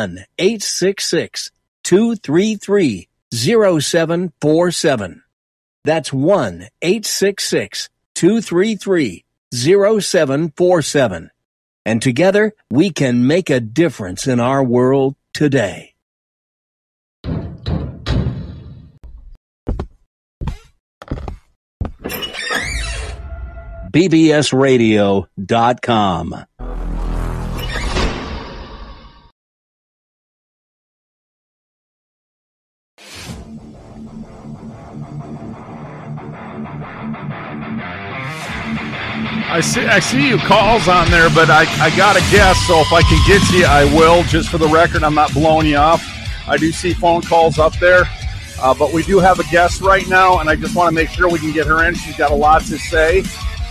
1-866-233-0747. That's 1-866-233-0747. And together, we can make a difference in our world today. BBSRadio.com. I see you calls on there, but I got a guess, so if I can get to you, I will. Just for the record, I'm not blowing you off. I do see phone calls up there, but we do have a guest right now, and I just want to make sure we can get her in. She's got a lot to say.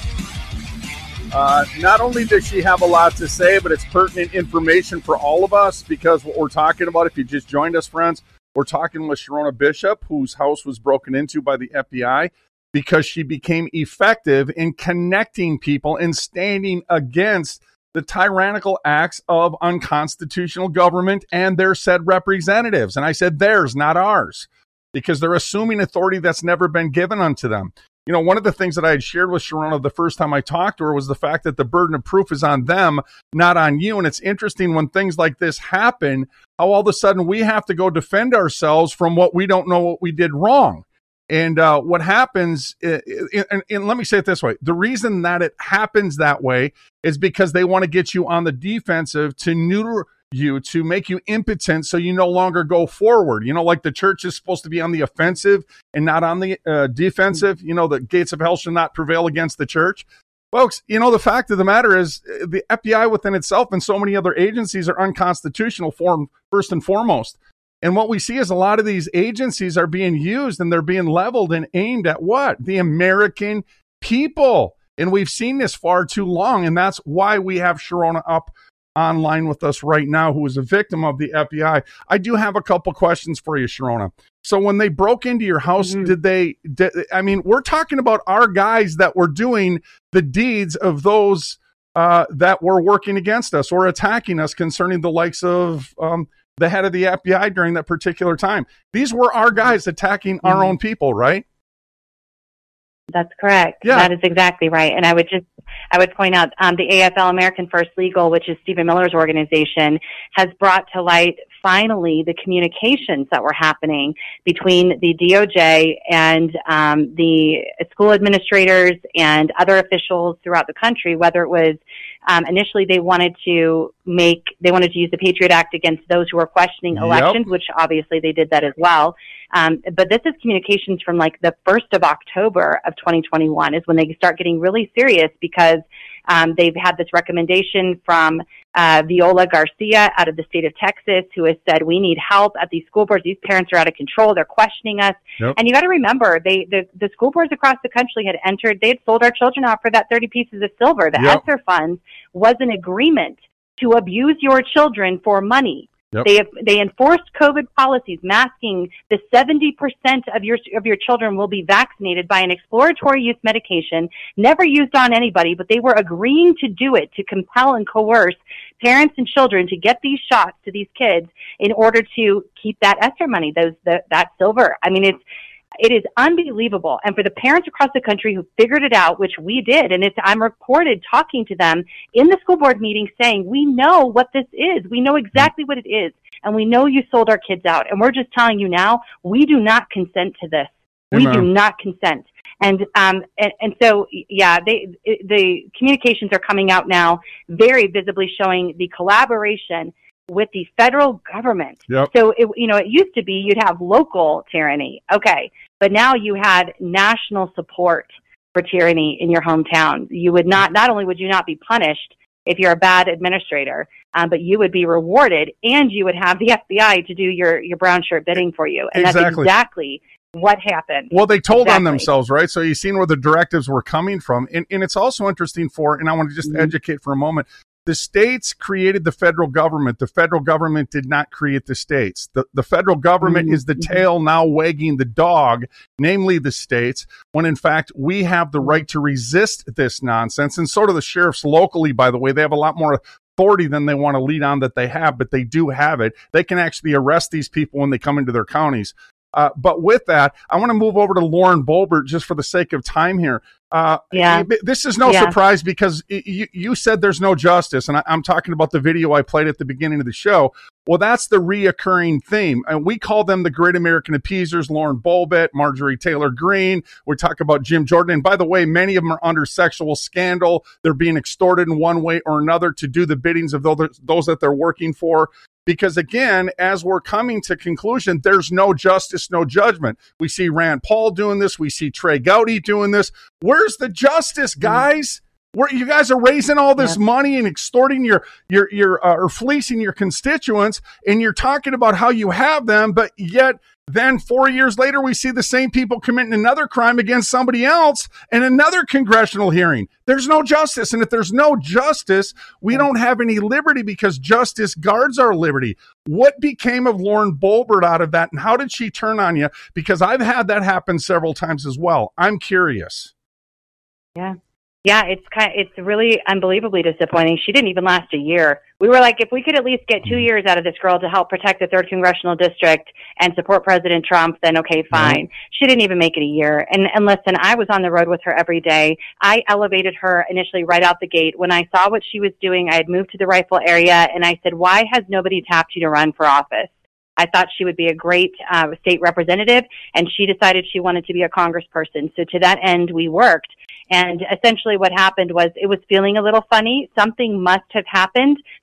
Not only does she have a lot to say, but it's pertinent information for all of us, because what we're talking about, if you just joined us, friends, we're talking with Sharona Bishop, whose house was broken into by the FBI because she became effective in connecting people and standing against the tyrannical acts of unconstitutional government and their said representatives. And I said theirs, not ours, because they're assuming authority that's never been given unto them. You know, one of the things that I had shared with Sharona the first time I talked to her was the fact that the burden of proof is on them, not on you. And it's interesting when things like this happen, how all of a sudden we have to go defend ourselves from what we don't know what we did wrong. And what happens, and let me say it this way, the reason that it happens that way is because they want to get you on the defensive to you to make you impotent so you no longer go forward. You know, like the church is supposed to be on the offensive and not on the defensive. You know, the gates of hell shall not prevail against the church. Folks, you know, the fact of the matter is the FBI within itself and so many other agencies are unconstitutional first and foremost. And what we see is a lot of these agencies are being used and they're being leveled and aimed at what? The American people. And we've seen this far too long. And that's why we have Sharona up online with us right now, who is a victim of the FBI. I do have a couple questions for you, Sharona. So when they broke into your house, we're talking about our guys that were doing the deeds of those that were working against us or attacking us concerning the likes of the head of the FBI during that particular time. These were our guys attacking our own people, right? That's correct. Yeah. That is exactly right. And I would point out the AFL, American First Legal, which is Stephen Miller's organization, has brought to light finally the communications that were happening between the DOJ and the school administrators and other officials throughout the country, whether it was initially they wanted to use the Patriot Act against those who were questioning elections, which obviously they did that as well. But this is communications from like the 1st of October of 2021 is when they start getting really serious because they've had this recommendation from Viola Garcia out of the state of Texas, who has said, we need help at these school boards. These parents are out of control. They're questioning us. Yep. And you got to remember, the school boards across the country they had sold our children out for that 30 pieces of silver. The ESSER funds was an agreement to abuse your children for money. Yep. They enforced COVID policies, masking the 70% of your children will be vaccinated by an exploratory use medication, never used on anybody, but they were agreeing to do it to compel and coerce parents and children to get these shots to these kids in order to keep that ESSER money, that silver. I mean, it is unbelievable. And for the parents across the country who figured it out, which we did, and I'm reported talking to them in the school board meeting saying, we know what this is. We know exactly what it is. And we know you sold our kids out. And we're just telling you now, we do not consent to this. Amen. We do not consent. And so, yeah, the communications are coming out now very visibly showing the collaboration with the federal government. Yep. So, it used to be you'd have local tyranny. Okay. But now you had national support for tyranny in your hometown. You would not only would you not be punished if you're a bad administrator, but you would be rewarded and you would have the FBI to do your brown shirt bidding for you. And that's exactly what happened. Well, they told on themselves, right? So you've seen where the directives were coming from. And it's also interesting and I want to just educate for a moment, the states created the federal government. The federal government did not create the states. The federal government is the tail now wagging the dog, namely the states, when in fact we have the right to resist this nonsense. And so do the sheriffs locally, by the way. They have a lot more authority than they want to lead on that they have, but they do have it. They can actually arrest these people when they come into their counties. But with that, I want to move over to Lauren Boebert just for the sake of time here. This is no surprise because you said there's no justice, and I'm talking about the video I played at the beginning of the show. Well, that's the reoccurring theme, and we call them the Great American Appeasers, Lauren Boebert, Marjorie Taylor Greene. We talk about Jim Jordan, and by the way, many of them are under sexual scandal. They're being extorted in one way or another to do the biddings of those that they're working for. Because again, as we're coming to conclusion, there's no justice, no judgment. We see Rand Paul doing this. We see Trey Gowdy doing this. Where's the justice, guys? Where you guys are raising all this money and extorting or fleecing your constituents, and you're talking about how you have them, but yet then 4 years later, we see the same people committing another crime against somebody else in another congressional hearing. There's no justice. And if there's no justice, we don't have any liberty because justice guards our liberty. What became of Lauren Boebert out of that? And how did she turn on you? Because I've had that happen several times as well. I'm curious. Yeah. Yeah, it's really unbelievably disappointing. She didn't even last a year. We were like, if we could at least get 2 years out of this girl to help protect the 3rd Congressional District and support President Trump, then okay, fine. She didn't even make it a year. And listen, I was on the road with her every day. I elevated her initially right out the gate. When I saw what she was doing, I had moved to the rifle area, and I said, why has nobody tapped you to run for office? I thought she would be a great state representative, and she decided she wanted to be a congressperson. So to that end, we worked. And essentially what happened was it was feeling a little funny. Something must have happened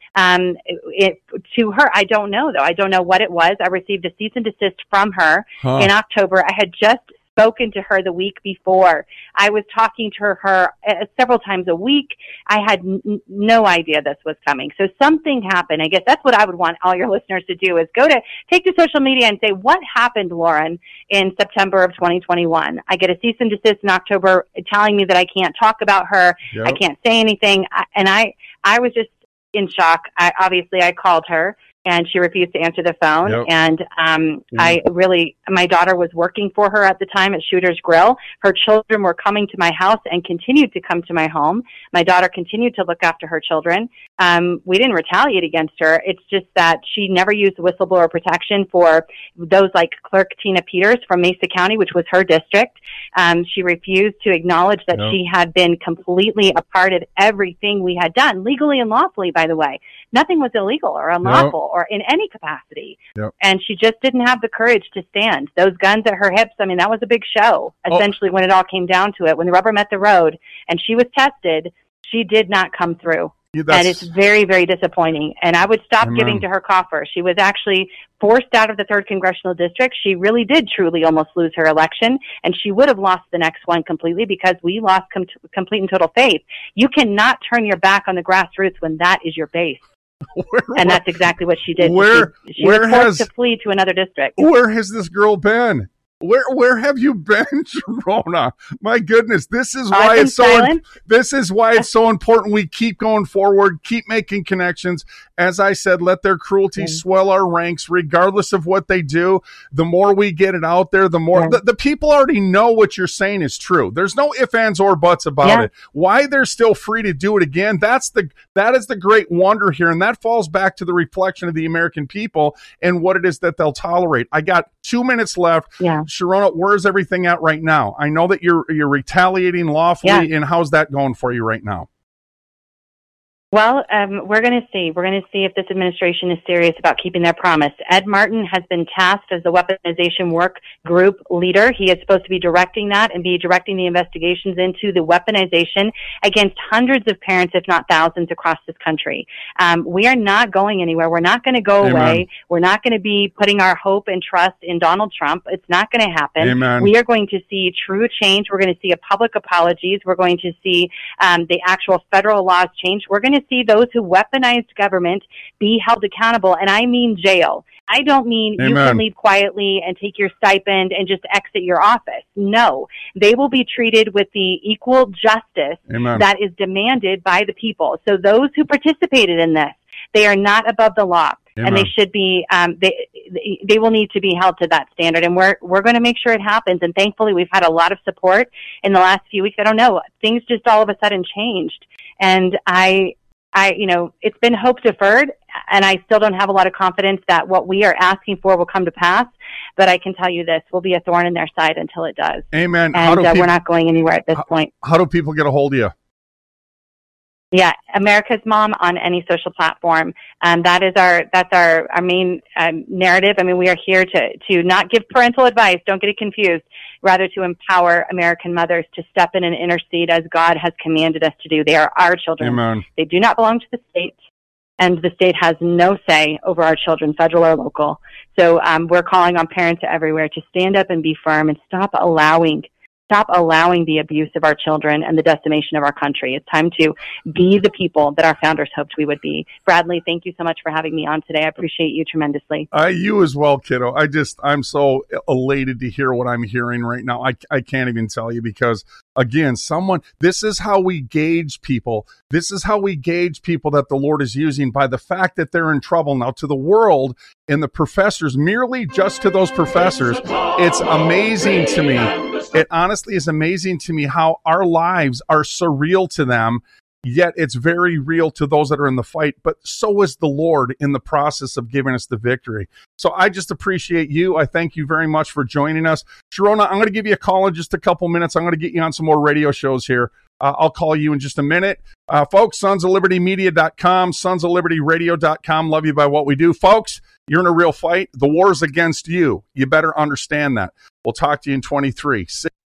to her. I don't know, though. I don't know what it was. I received a cease and desist from her in October. I had just spoken to her the week before. I was talking to her several times a week. I had no idea this was coming. So something happened. I guess that's what I would want all your listeners to do, is take to social media and say, what happened, Lauren, in September of 2021? I get a cease and desist in October telling me that I can't talk about her. Yep. I can't say anything. I was just in shock. I called her, and she refused to answer the phone. Yep. And my daughter was working for her at the time at Shooter's Grill. Her children were coming to my house and continued to come to my home. My daughter continued to look after her children. We didn't retaliate against her. It's just that she never used whistleblower protection for those like Clerk Tina Peters from Mesa County, which was her district. She refused to acknowledge that she had been completely a part of everything we had done, legally and lawfully, by the way. Nothing was illegal or unlawful or in any capacity. Yep. And she just didn't have the courage to stand. Those guns at her hips, I mean, that was a big show, essentially, when it all came down to it. When the rubber met the road and she was tested, she did not come through. And it's very, very disappointing. And I would stop giving to her coffer. She was actually forced out of the 3rd Congressional District. She really did truly almost lose her election, and she would have lost the next one completely because we lost complete and total faith. You cannot turn your back on the grassroots when that is your base. And that's exactly what she did. She was forced to flee to another district. Where has this girl been? Where have you been, Sharona? My goodness, this is why it's so important we keep going forward, keep making connections. As I said, let their cruelty swell our ranks, regardless of what they do. The more we get it out there, the more the people already know what you're saying is true. There's no ifs, ands, or buts about it. Why they're still free to do it again? That is the great wonder here, and that falls back to the reflection of the American people and what it is that they'll tolerate. I got 2 minutes left. Yeah. Sharona, where's everything at right now? I know that you're retaliating lawfully, and how's that going for you right now? Well, we're going to see. We're going to see if this administration is serious about keeping their promise. Ed Martin has been tasked as the weaponization work group leader. He is supposed to be directing that and be directing the investigations into the weaponization against hundreds of parents, if not thousands, across this country. We are not going anywhere. We're not going to go away. We're not going to be putting our hope and trust in Donald Trump. It's not going to happen. Amen. We are going to see true change. We're going to see a public apologies. We're going to see the actual federal laws change. We're going to see those who weaponized government be held accountable, and I mean jail. I don't mean you can leave quietly and take your stipend and just exit your office. No, they will be treated with the equal justice that is demanded by the people. So those who participated in this, they are not above the law. And they should be, they will need to be held to that standard. And we're going to make sure it happens. And thankfully, we've had a lot of support in the last few weeks. I don't know, things just all of a sudden changed. And it's been hope deferred, and I still don't have a lot of confidence that what we are asking for will come to pass. But I can tell you this will be a thorn in their side until it does. Amen. And we're not going anywhere at this point. How do people get a hold of you? Yeah, America's Mom on any social platform. That's our main narrative. I mean, we are here to not give parental advice. Don't get it confused. Rather to empower American mothers to step in and intercede as God has commanded us to do. They are our children. Amen. They do not belong to the state, and the state has no say over our children, federal or local. So we're calling on parents everywhere to stand up and be firm and stop allowing the abuse of our children and the decimation of our country. It's time to be the people that our founders hoped we would be. Bradley, thank you so much for having me on today. I appreciate you tremendously. You as well, kiddo. I'm so elated to hear what I'm hearing right now. I can't even tell you because, again, this is how we gauge people. This is how we gauge people that the Lord is using by the fact that they're in trouble. Now, to the world and the professors, merely just to those professors, it's amazing to me. It honestly is amazing to me how our lives are surreal to them, yet it's very real to those that are in the fight. But so is the Lord in the process of giving us the victory. So I just appreciate you. I thank you very much for joining us. Sharona, I'm going to give you a call in just a couple minutes. I'm going to get you on some more radio shows here. I'll call you in just a minute. Folks, sonsoflibertymedia.com, sonsoflibertyradio.com. Love you by what we do. Folks, you're in a real fight. The war's against you. You better understand that. We'll talk to you in 23.